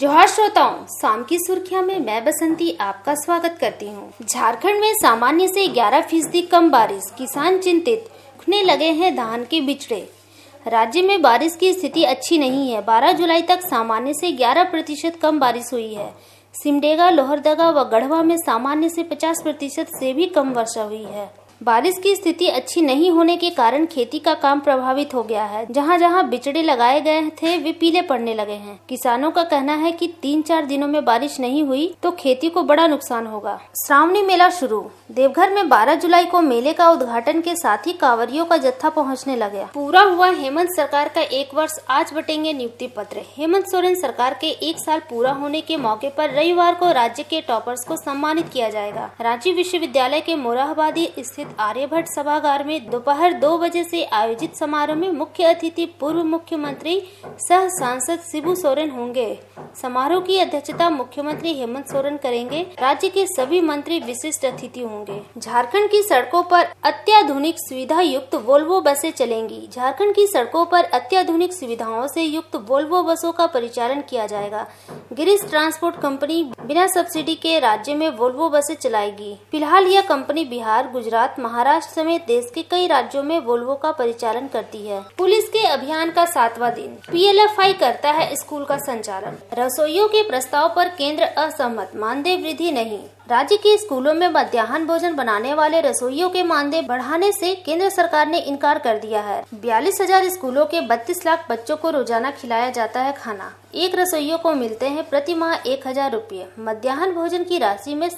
जोहार श्रोताओं, शाम की सुर्खियां में मैं बसंती आपका स्वागत करती हूं। झारखंड में सामान्य से 11% कम बारिश, किसान चिंतित, उखने लगे हैं धान के बिचड़े। राज्य में बारिश की स्थिति अच्छी नहीं है। 12 जुलाई तक सामान्य से 11% कम बारिश हुई है। सिमडेगा, लोहरदगा व गढ़वा में सामान्य से 50% से भी कम वर्षा हुई है। बारिश की स्थिति अच्छी नहीं होने के कारण खेती का काम प्रभावित हो गया है। जहां जहां बिचड़े लगाए गए थे वे पीले पड़ने लगे हैं। किसानों का कहना है कि 3-4 दिनों में बारिश नहीं हुई तो खेती को बड़ा नुकसान होगा। श्रावणी मेला शुरू। देवघर में 12 जुलाई को मेले का उद्घाटन के साथ ही कांवरियों का जत्था पहुंचने लगा। पूरा हुआ हेमंत सरकार का 1 वर्ष, आज बटेंगे नियुक्ति पत्र। हेमंत सोरेन सरकार के 1 साल पूरा होने के मौके पर रविवार को राज्य के टॉपर्स को सम्मानित किया जाएगा। रांची विश्वविद्यालय के मोरहाबादी स्थित आर्यभट्ट सभागार में दोपहर 2 बजे से आयोजित समारोह में मुख्य अतिथि पूर्व मुख्यमंत्री सह सांसद शिबू सोरेन होंगे। समारोह की अध्यक्षता मुख्यमंत्री हेमंत सोरेन करेंगे। राज्य के सभी मंत्री विशिष्ट अतिथि होंगे। झारखंड की सड़कों पर अत्याधुनिक सुविधा युक्त वोल्वो बसें चलेंगी। झारखंड की सड़कों पर अत्याधुनिक सुविधाओं से युक्त वोल्वो बसों का परिचालन किया जाएगा। गिरीश ट्रांसपोर्ट कंपनी बिना सब्सिडी के राज्य में वोल्वो बसें चलाएगी। फिलहाल यह कंपनी बिहार, गुजरात, महाराष्ट्र समेत देश के कई राज्यों में वोल्वो का परिचालन करती है। पुलिस के अभियान का 7वां दिन। PLFI करता है स्कूल का संचालन। रसोइयों के प्रस्ताव पर केंद्र असहमत, मानदेय वृद्धि नहीं। राज्य के स्कूलों में मध्याह्न भोजन बनाने वाले रसोइयों के मानदेय बढ़ाने से केंद्र सरकार ने इनकार कर दिया है। 42,000 स्कूलों के 32 लाख बच्चों को रोजाना खिलाया जाता है खाना। एक रसोइयों को मिलते हैं प्रति माह 1,000 रुपये। मध्याह्न भोजन की राशि में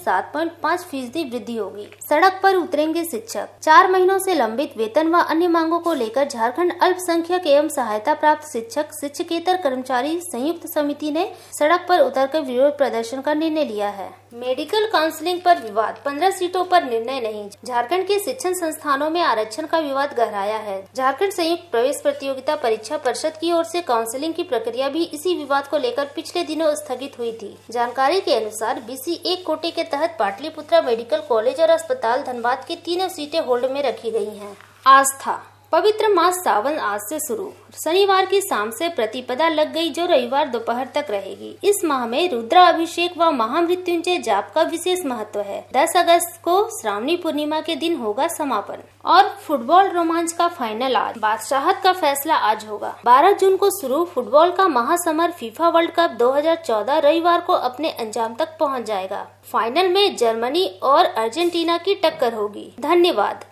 7.5% वृद्धि होगी। सड़क पर उतरेंगे शिक्षक। 4 महीनों से लंबित वेतन व अन्य मांगों को लेकर झारखंड अल्पसंख्यक एवं सहायता प्राप्त शिक्षक, शिक्षकेतर कर्मचारी संयुक्त समिति ने सड़क पर उतरकर विरोध प्रदर्शन का निर्णय लिया है। मेडिकल काउंसलिंग पर विवाद, 15 सीटों पर निर्णय नहीं। झारखंड के शिक्षण संस्थानों में आरक्षण का विवाद गहराया है। झारखंड संयुक्त प्रवेश प्रतियोगिता परीक्षा परिषद की ओर से काउंसलिंग की प्रक्रिया भी इसी विवाद को लेकर पिछले दिनों स्थगित हुई थी। जानकारी के अनुसार BC 1 कोटे के तहत पाटलिपुत्रा मेडिकल कॉलेज और अस्पताल धनबाद की 3 सीटें होल्ड में रखी गयी है। आस्था। पवित्र मास सावन आज से शुरू। शनिवार की शाम से प्रतिपदा लग गई, जो रविवार दोपहर तक रहेगी। इस माह में रुद्राभिषेक व महामृत्युंजय जाप का विशेष महत्व है। 10 अगस्त को श्रावणी पूर्णिमा के दिन होगा समापन। और फुटबॉल रोमांच का फाइनल आज। बादशाहत का फैसला आज होगा। 12 जून को शुरू फुटबॉल का महासमर FIFA वर्ल्ड कप 2014 रविवार को अपने अंजाम तक पहुँच जाएगा। फाइनल में जर्मनी और अर्जेंटीना की टक्कर होगी। धन्यवाद।